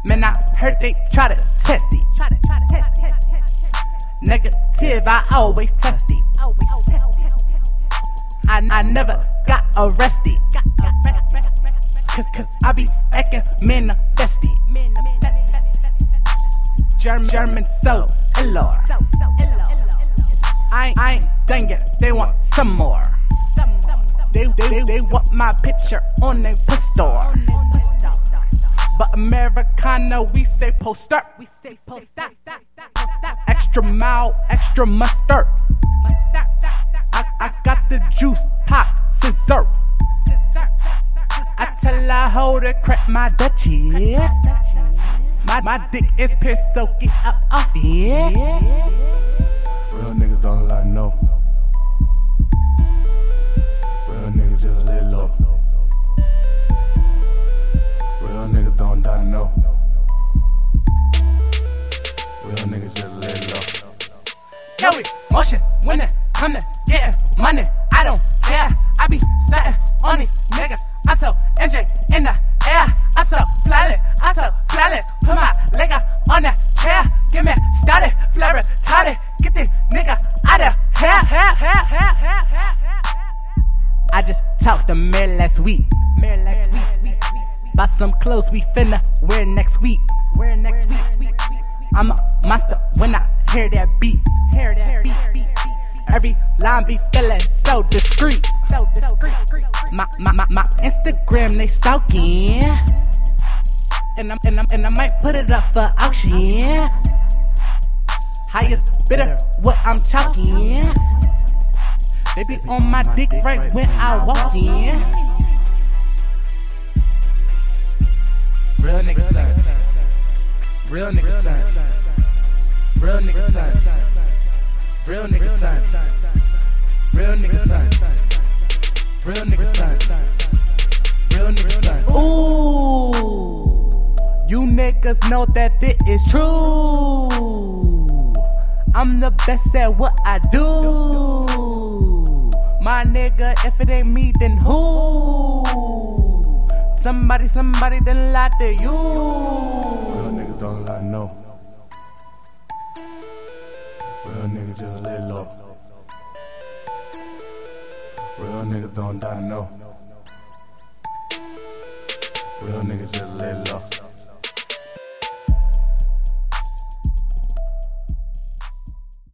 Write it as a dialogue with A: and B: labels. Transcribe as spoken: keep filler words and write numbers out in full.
A: Man, I heard they try to test it. Negative, I always test it. I, I never got arrested. Cause, cause I be acting manifested. German, German, so hello. I, I ain't done yet, they want some more. They, they, they, they want my picture on their pistol. But Americana, we say poster. We say poster. Extra mile, extra mustard. I, I got the juice, pop, scissor. I tell her hoe to crack my Dutchie. My, my dick is pierced, so get up off it.
B: Real niggas don't lie, no. Real niggas just lay low. Real niggas don't die, no. Real niggas just lay low.
A: Yo, we motion, winning, coming, getting money. I don't care. I be stunting on these niggas. I so N J in the air. I so flawless. I so flawless. Put my leg up on that chair. Get me started, flare retarded. Get this nigga out of here. Hair, hair, hair, hair, hair, hair. I just talked to Mary last week. Mary last week. Bought some clothes we finna wear next week. Wear next week. I'm a monster when I hear that beat. Hear that beat. Every line be feeling so discreet. So discreet. My, my, my, my Instagram they stalking. And I'm, and I'm, and I might put it up for auction. Highest bidder, what I'm talking. They be on my dick right when I walk in. Real niggas stunt. Real niggas stunt. Real niggas stunt. Real niggas stunt. Real niggas stunt. Real niggas stunt. Real niggas stunt. Ooh, you niggas know that it is true. I'm the best at what I do. My nigga, if it ain't me, then who? Somebody, somebody done lied to you.
B: Real niggas don't lie, no. Real niggas just lay low. Real niggas don't die, no. Real niggas just lay low.